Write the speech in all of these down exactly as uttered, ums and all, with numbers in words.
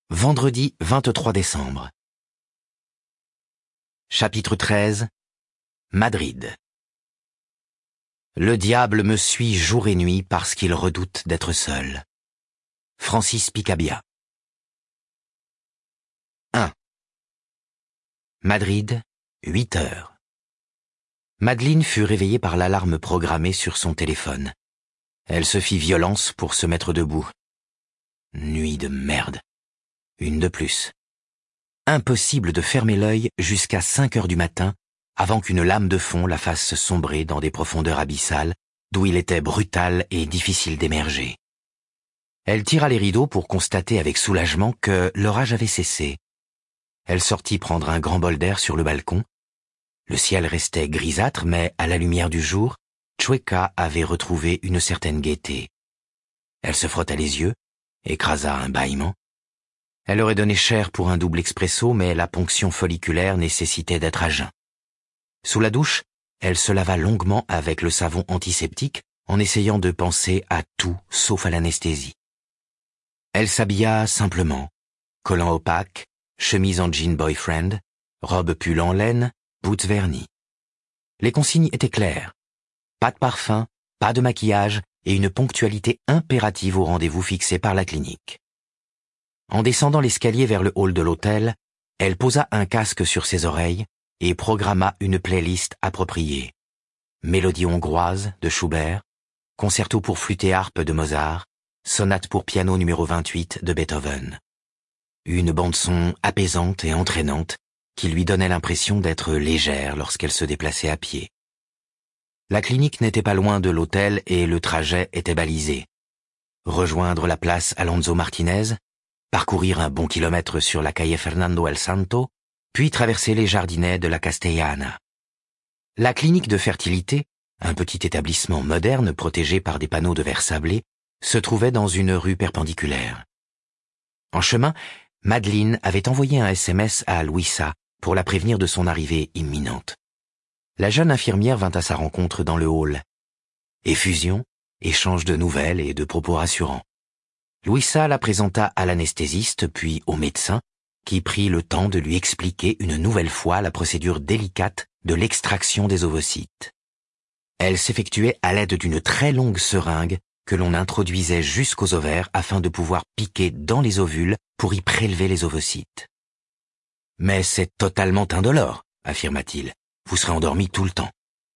Vendredi vingt-trois décembre. Chapitre treize. Madrid. Le diable me suit jour et nuit parce qu'il redoute d'être seul. Francis Picabia. un. Madrid, huit heures. Madeleine fut réveillée par l'alarme programmée sur son téléphone. Elle se fit violence pour se mettre debout. Nuit de merde. Une de plus. Impossible de fermer l'œil jusqu'à cinq heures du matin avant qu'une lame de fond la fasse sombrer dans des profondeurs abyssales d'où il était brutal et difficile d'émerger. Elle tira les rideaux pour constater avec soulagement que l'orage avait cessé. Elle sortit prendre un grand bol d'air sur le balcon. Le ciel restait grisâtre, mais à la lumière du jour, Chueca avait retrouvé une certaine gaieté. Elle se frotta les yeux, écrasa un bâillement. Elle aurait donné cher pour un double expresso, mais la ponction folliculaire nécessitait d'être à jeun. Sous la douche, elle se lava longuement avec le savon antiseptique en essayant de penser à tout sauf à l'anesthésie. Elle s'habilla simplement, collant opaque, chemise en jean boyfriend, robe pull en laine, boots vernis. Les consignes étaient claires. Pas de parfum, pas de maquillage et une ponctualité impérative au rendez-vous fixé par la clinique. En descendant l'escalier vers le hall de l'hôtel, elle posa un casque sur ses oreilles et programma une playlist appropriée. Mélodie hongroise de Schubert, concerto pour flûte et harpe de Mozart, sonate pour piano numéro vingt-huit de Beethoven. Une bande-son apaisante et entraînante qui lui donnait l'impression d'être légère lorsqu'elle se déplaçait à pied. La clinique n'était pas loin de l'hôtel et le trajet était balisé. Rejoindre la place Alonso Martinez, parcourir un bon kilomètre sur la calle Fernando el Santo, puis traverser les jardinets de la Castellana. La clinique de fertilité, un petit établissement moderne protégé par des panneaux de verre sablé, se trouvait dans une rue perpendiculaire. En chemin, Madeleine avait envoyé un S M S à Luisa pour la prévenir de son arrivée imminente. La jeune infirmière vint à sa rencontre dans le hall. Effusion, échange de nouvelles et de propos rassurants. Luisa la présenta à l'anesthésiste puis au médecin, qui prit le temps de lui expliquer une nouvelle fois la procédure délicate de l'extraction des ovocytes. Elle s'effectuait à l'aide d'une très longue seringue que l'on introduisait jusqu'aux ovaires afin de pouvoir piquer dans les ovules pour y prélever les ovocytes. « Mais c'est totalement indolore, affirma-t-il. Vous serez endormi tout le temps. »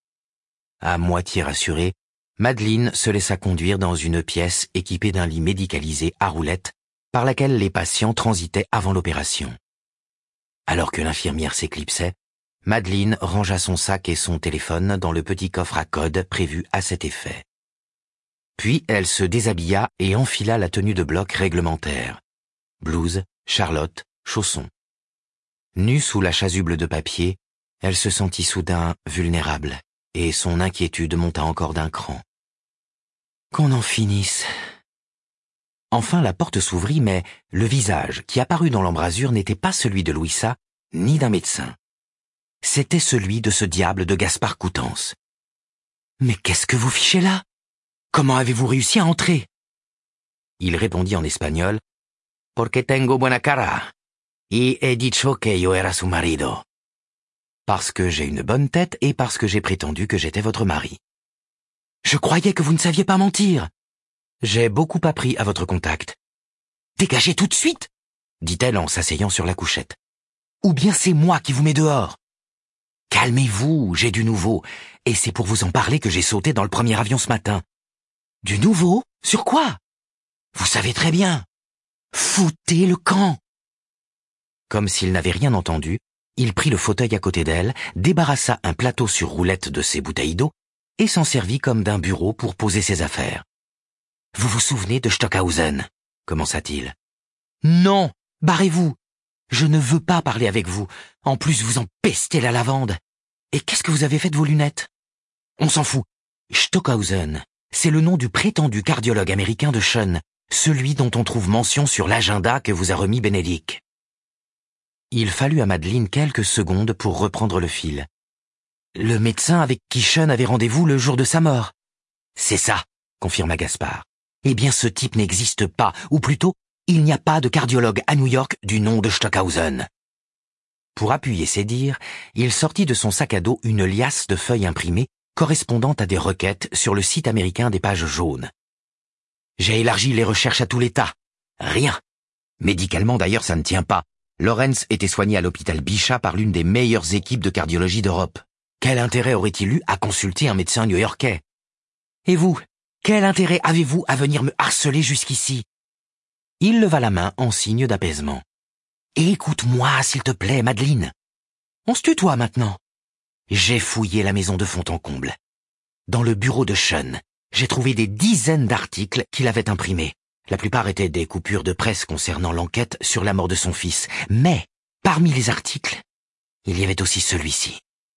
À moitié rassurée, Madeleine se laissa conduire dans une pièce équipée d'un lit médicalisé à roulettes par laquelle les patients transitaient avant l'opération. Alors que l'infirmière s'éclipsait, Madeleine rangea son sac et son téléphone dans le petit coffre à code prévu à cet effet. Puis elle se déshabilla et enfila la tenue de bloc réglementaire. Blouse, charlotte, chaussons. Nue sous la chasuble de papier, elle se sentit soudain vulnérable, et son inquiétude monta encore d'un cran. Qu'on en finisse. Enfin la porte s'ouvrit, mais le visage qui apparut dans l'embrasure n'était pas celui de Luisa, ni d'un médecin. C'était celui de ce diable de Gaspard Coutances. « Mais qu'est-ce que vous fichez là? Comment avez-vous réussi à entrer ?» Il répondit en espagnol, « Porque tengo buena cara, y he dicho que yo era su marido. » Parce que j'ai une bonne tête et parce que j'ai prétendu que j'étais votre mari. Je croyais que vous ne saviez pas mentir. J'ai beaucoup appris à votre contact. Dégagez tout de suite, dit-elle en s'asseyant sur la couchette. Ou bien c'est moi qui vous mets dehors. Calmez-vous, j'ai du nouveau, et c'est pour vous en parler que j'ai sauté dans le premier avion ce matin. Du nouveau? Sur quoi? Vous savez très bien. Foutez le camp. Comme s'il n'avait rien entendu, il prit le fauteuil à côté d'elle, débarrassa un plateau sur roulette de ses bouteilles d'eau et s'en servit comme d'un bureau pour poser ses affaires. « Vous vous souvenez de Stockhausen ?» commença-t-il. « Non, barrez-vous. Je ne veux pas parler avec vous. En plus, vous empestez la lavande. Et qu'est-ce que vous avez fait de vos lunettes? On s'en fout. Stockhausen, c'est le nom du prétendu cardiologue américain de Sean, celui dont on trouve mention sur l'agenda que vous a remis Bénédicte. » Il fallut à Madeleine quelques secondes pour reprendre le fil. Le médecin avec qui Sean avait rendez-vous le jour de sa mort. C'est ça, confirma Gaspard. Eh bien, ce type n'existe pas, ou plutôt, Il n'y a pas de cardiologue à New York du nom de Stockhausen. Pour appuyer ses dires, il sortit de son sac à dos une liasse de feuilles imprimées correspondant à des requêtes sur le site américain des pages jaunes. J'ai élargi les recherches à tout l'État. Rien. Médicalement d'ailleurs ça ne tient pas. Lawrence était soigné à l'hôpital Bichat par l'une des meilleures équipes de cardiologie d'Europe. Quel intérêt aurait-il eu à consulter un médecin new-yorkais? Et vous, quel intérêt avez-vous à venir me harceler jusqu'ici? Il leva la main en signe d'apaisement. Écoute-moi, s'il te plaît, Madeleine. On se tutoie maintenant. J'ai fouillé la maison de fond en comble. Dans le bureau de Sean, j'ai trouvé des dizaines d'articles qu'il avait imprimés. La plupart étaient des coupures de presse concernant l'enquête sur la mort de son fils. Mais, parmi les articles, il y avait aussi celui-ci.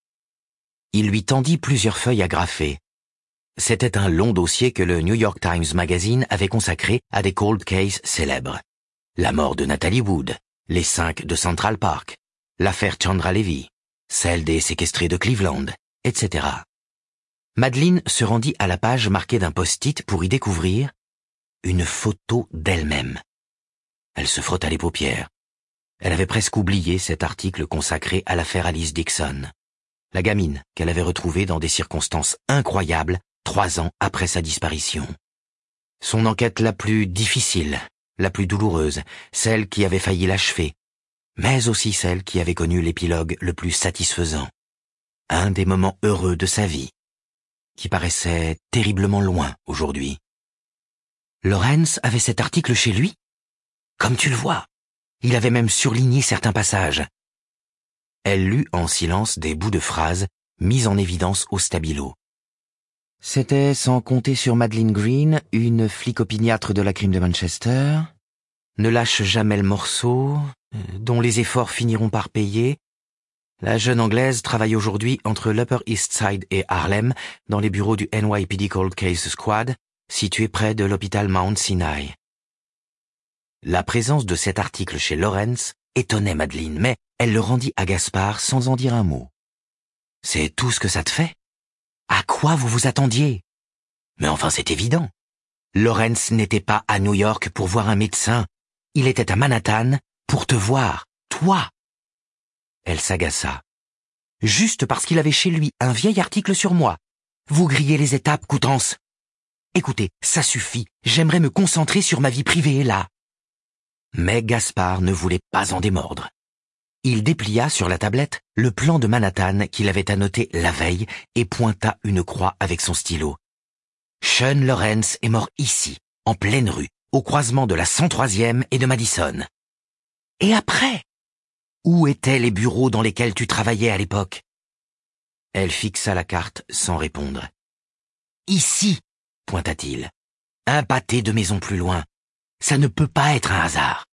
Il lui tendit plusieurs feuilles agrafées. C'était un long dossier que le New York Times Magazine avait consacré à des cold cases célèbres. La mort de Natalie Wood, les cinq de Central Park, l'affaire Chandra Levy, celle des séquestrés de Cleveland, et cetera. Madeleine se rendit à la page marquée d'un post-it pour y découvrir une photo d'elle-même. Elle se frotta les paupières. Elle avait presque oublié cet article consacré à l'affaire Alice Dixon, la gamine qu'elle avait retrouvée dans des circonstances incroyables trois ans après sa disparition. Son enquête la plus difficile, la plus douloureuse, celle qui avait failli l'achever, mais aussi celle qui avait connu l'épilogue le plus satisfaisant. Un des moments heureux de sa vie, qui paraissait terriblement loin aujourd'hui. Lawrence avait cet article chez lui? Comme tu le vois, il avait même surligné certains passages. Elle lut en silence des bouts de phrases mis en évidence au stabilo. C'était, sans compter sur Madeleine Green, une flic opiniâtre de la crime de Manchester, ne lâche jamais le morceau, dont les efforts finiront par payer. La jeune Anglaise travaille aujourd'hui entre l'Upper East Side et Harlem, dans les bureaux du N Y P D Cold Case Squad, situé près de l'hôpital Mount Sinai. La présence de cet article chez Lawrence étonnait Madeleine, mais elle le rendit à Gaspard sans en dire un mot. « C'est tout ce que ça te fait ? À quoi vous vous attendiez ? Mais enfin, c'est évident. Lawrence n'était pas à New York pour voir un médecin. Il était à Manhattan pour te voir, toi. » Elle s'agaça. « Juste parce qu'il avait chez lui un vieil article sur moi. Vous grillez les étapes, Coutances. Écoutez, ça suffit. J'aimerais me concentrer sur ma vie privée, là. » Mais Gaspard ne voulait pas en démordre. Il déplia sur la tablette le plan de Manhattan qu'il avait annoté la veille et pointa une croix avec son stylo. Sean Lawrence est mort ici, en pleine rue, au croisement de la cent troisième et de Madison. Et après? Où étaient les bureaux dans lesquels tu travaillais à l'époque? Elle fixa la carte sans répondre. Ici, pointa-t-il. Un pâté de maison plus loin. Ça ne peut pas être un hasard.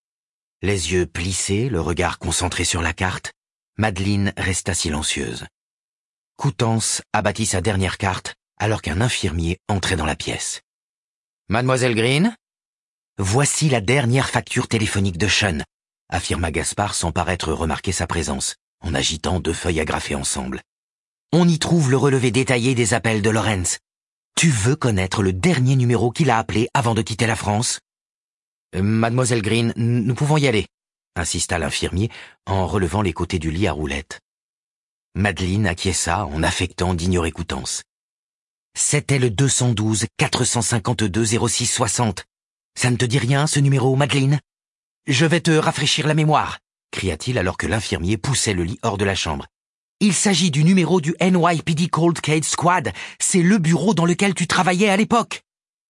Les yeux plissés, le regard concentré sur la carte, Madeleine resta silencieuse. Coutances abattit sa dernière carte alors qu'un infirmier entrait dans la pièce. « Mademoiselle Green ? Voici la dernière facture téléphonique de Sean, affirma Gaspard sans paraître remarquer sa présence, en agitant deux feuilles agrafées ensemble. On y trouve le relevé détaillé des appels de Lawrence. Tu veux connaître le dernier numéro qu'il a appelé avant de quitter la France ? Euh, Mademoiselle Green, nous pouvons y aller, insista l'infirmier en relevant les côtés du lit à roulettes. Madeleine acquiesça en affectant d'ignorer Coutances. C'était le deux cent douze quatre cent cinquante-deux zéro six soixante. Ça ne te dit rien, ce numéro, Madeleine ? Je vais te rafraîchir la mémoire, cria-t-il alors que l'infirmier poussait le lit hors de la chambre. Il s'agit du numéro du N Y P D Cold Case Squad. C'est le bureau dans lequel tu travaillais à l'époque.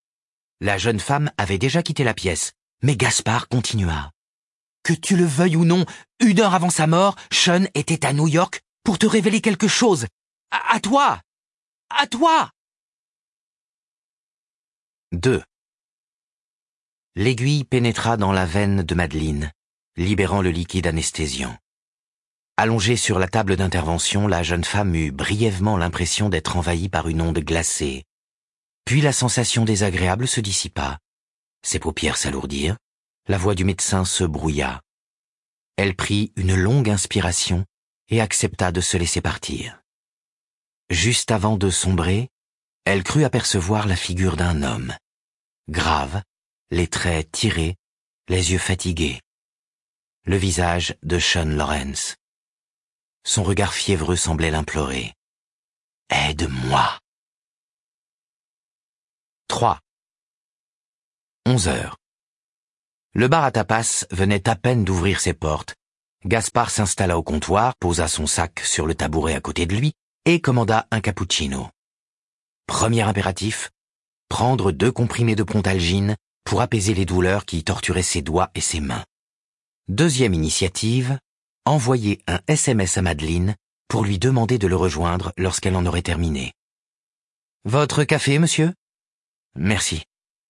La jeune femme avait déjà quitté la pièce, mais Gaspard continua. Que tu le veuilles ou non, une heure avant sa mort, Sean était à New York pour te révéler quelque chose. À, à toi! À toi! deux. L'aiguille pénétra dans la veine de Madeleine, libérant le liquide anesthésiant. Allongée sur la table d'intervention, la jeune femme eut brièvement l'impression d'être envahie par une onde glacée. Puis la sensation désagréable se dissipa. Ses paupières s'alourdirent, la voix du médecin se brouilla. Elle prit une longue inspiration et accepta de se laisser partir. Juste avant de sombrer, elle crut apercevoir la figure d'un homme. Grave, les traits tirés, les yeux fatigués. Le visage de Sean Lawrence. Son regard fiévreux semblait l'implorer. « Aide-moi !» trois. Onze heures. Le bar à tapas venait à peine d'ouvrir ses portes. Gaspard s'installa au comptoir, posa son sac sur le tabouret à côté de lui et commanda un cappuccino. Premier impératif, prendre deux comprimés de Prontalgine pour apaiser les douleurs qui torturaient ses doigts et ses mains. Deuxième initiative, envoyer un S M S à Madeleine pour lui demander de le rejoindre lorsqu'elle en aurait terminé. « Votre café, monsieur ?»« Merci. »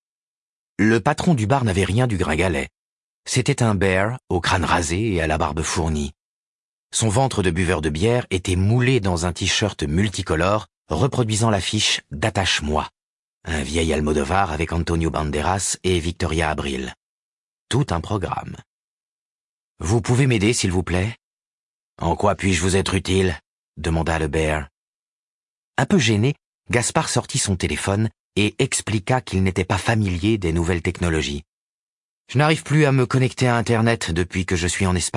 Le patron du bar n'avait rien du gringalet. C'était un bear au crâne rasé et à la barbe fournie. Son ventre de buveur de bière était moulé dans un t-shirt multicolore reproduisant l'affiche « D'attache-moi », un vieil Almodovar avec Antonio Banderas et Victoria Abril. Tout un programme. « Vous pouvez m'aider, s'il vous plaît ?»« En quoi puis-je vous être utile ?» demanda le bear. Un peu gêné, Gaspard sortit son téléphone et expliqua qu'il n'était pas familier des nouvelles technologies. « Je n'arrive plus à me connecter à Internet depuis que je suis en Espagne. »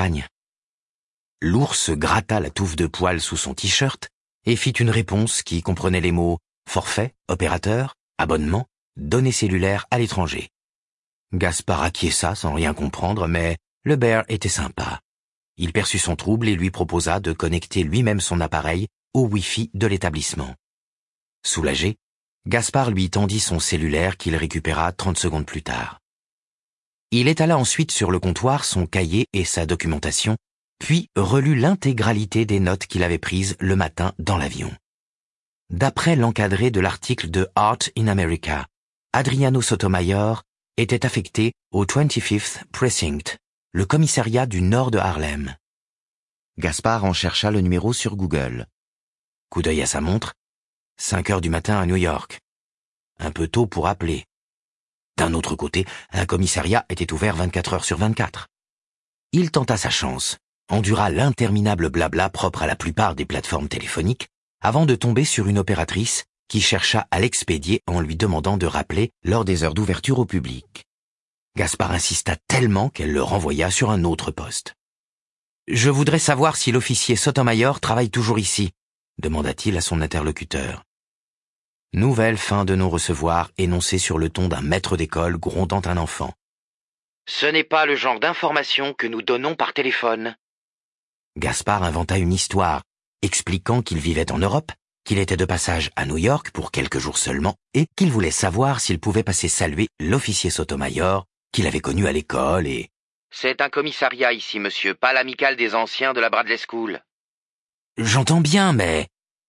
L'ours gratta la touffe de poils sous son t-shirt et fit une réponse qui comprenait les mots « forfait, opérateur, abonnement, données cellulaires à l'étranger ». Gaspard acquiesça sans rien comprendre, mais le bear était sympa. Il perçut son trouble et lui proposa de connecter lui-même son appareil au Wi-Fi de l'établissement. Soulagé, Gaspard lui tendit son cellulaire qu'il récupéra trente secondes plus tard. Il étala ensuite sur le comptoir son cahier et sa documentation, puis relut l'intégralité des notes qu'il avait prises le matin dans l'avion. D'après l'encadré de l'article de Art in America, Adriano Sotomayor était affecté au vingt-cinquième Precinct, le commissariat du nord de Harlem. Gaspard en chercha le numéro sur Google. Coup d'œil à sa montre, cinq heures du matin à New York. Un peu tôt pour appeler. D'un autre côté, un commissariat était ouvert vingt-quatre heures sur vingt-quatre. Il tenta sa chance, endura l'interminable blabla propre à la plupart des plateformes téléphoniques, avant de tomber sur une opératrice qui chercha à l'expédier en lui demandant de rappeler lors des heures d'ouverture au public. Gaspard insista tellement qu'elle le renvoya sur un autre poste. « Je voudrais savoir si l'officier Sotomayor travaille toujours ici », demanda-t-il à son interlocuteur. Nouvelle fin de non-recevoir énoncée sur le ton d'un maître d'école grondant un enfant. « Ce n'est pas le genre d'information que nous donnons par téléphone. » Gaspard inventa une histoire, expliquant qu'il vivait en Europe, qu'il était de passage à New York pour quelques jours seulement et qu'il voulait savoir s'il pouvait passer saluer l'officier Sotomayor qu'il avait connu à l'école et... « C'est un commissariat ici, monsieur, pas l'amicale des anciens de la Bradley School. »« J'entends bien, mais... »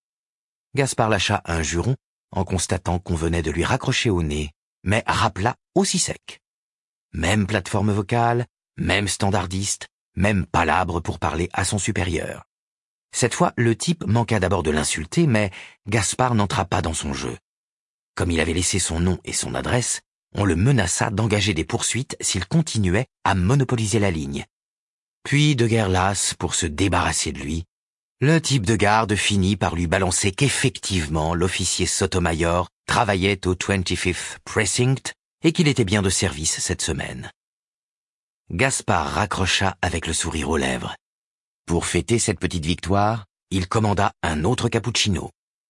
Gaspard lâcha un juron en constatant qu'on venait de lui raccrocher au nez, mais rappela aussi sec. Même plateforme vocale, même standardiste, même palabre pour parler à son supérieur. Cette fois, le type manqua d'abord de l'insulter, mais Gaspard n'entra pas dans son jeu. Comme il avait laissé son nom et son adresse, on le menaça d'engager des poursuites s'il continuait à monopoliser la ligne. Puis, de guerre lasse, pour se débarrasser de lui, le type de garde finit par lui balancer qu'effectivement l'officier Sotomayor travaillait au vingt-cinquième Precinct et qu'il était bien de service cette semaine. Gaspard raccrocha avec le sourire aux lèvres. Pour fêter cette petite victoire, il commanda un autre cappuccino.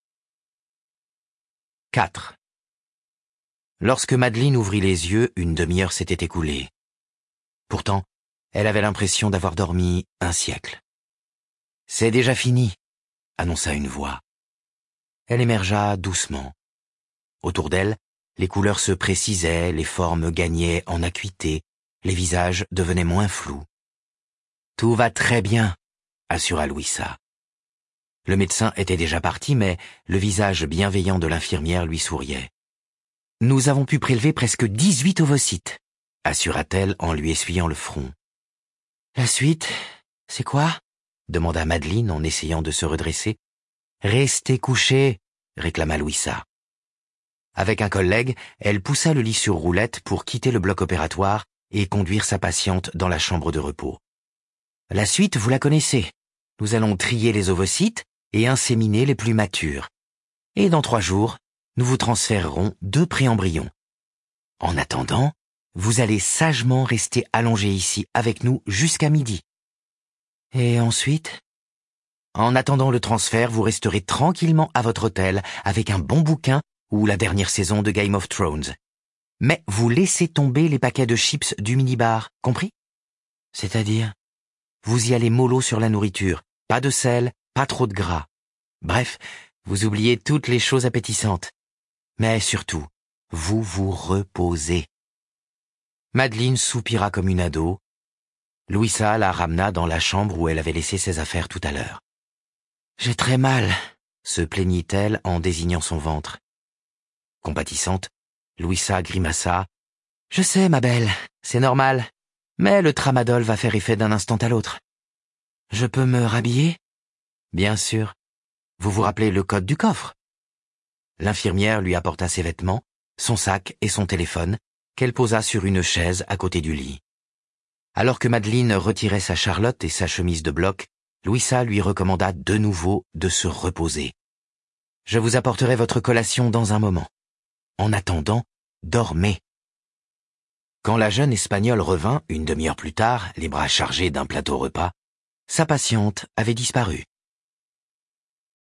quatre. Lorsque Madeleine ouvrit les yeux, une demi-heure s'était écoulée. Pourtant, elle avait l'impression d'avoir dormi un siècle. « C'est déjà fini », annonça une voix. Elle émergea doucement. Autour d'elle, les couleurs se précisaient, les formes gagnaient en acuité, les visages devenaient moins flous. « Tout va très bien », assura Louisa. Le médecin était déjà parti, mais le visage bienveillant de l'infirmière lui souriait. « Nous avons pu prélever presque dix-huit ovocytes », assura-t-elle en lui essuyant le front. « La suite, c'est quoi ?» demanda Madeleine en essayant de se redresser. « Restez couchés », réclama Louisa. Avec un collègue, elle poussa le lit sur roulette pour quitter le bloc opératoire et conduire sa patiente dans la chambre de repos. « La suite, vous la connaissez. Nous allons trier les ovocytes et inséminer les plus matures. Et dans trois jours, nous vous transférerons deux préembryons. En attendant, Vous allez sagement rester allongé ici avec nous jusqu'à midi. Et ensuite? En attendant le transfert, vous resterez tranquillement à votre hôtel avec un bon bouquin ou la dernière saison de Game of Thrones. Mais vous laissez tomber les paquets de chips du minibar, compris? C'est-à-dire? Vous y allez mollo sur la nourriture, pas de sel, pas trop de gras. Bref, vous oubliez toutes les choses appétissantes. Mais surtout, vous vous reposez. Madeleine soupira comme une ado. Louisa la ramena dans la chambre où elle avait laissé ses affaires tout à l'heure. « J'ai très mal », se plaignit-elle en désignant son ventre. Compatissante, Louisa grimaça. « Je sais, ma belle, c'est normal, mais le tramadol va faire effet d'un instant à l'autre. Je peux me rhabiller ? Bien sûr. Vous vous rappelez le code du coffre ? » L'infirmière lui apporta ses vêtements, son sac et son téléphone, qu'elle posa sur une chaise à côté du lit. Alors que Madeleine retirait sa charlotte et sa chemise de bloc, Louisa lui recommanda de nouveau de se reposer. « Je vous apporterai votre collation dans un moment. En attendant, dormez. » Quand la jeune Espagnole revint, une demi-heure plus tard, les bras chargés d'un plateau repas, sa patiente avait disparu.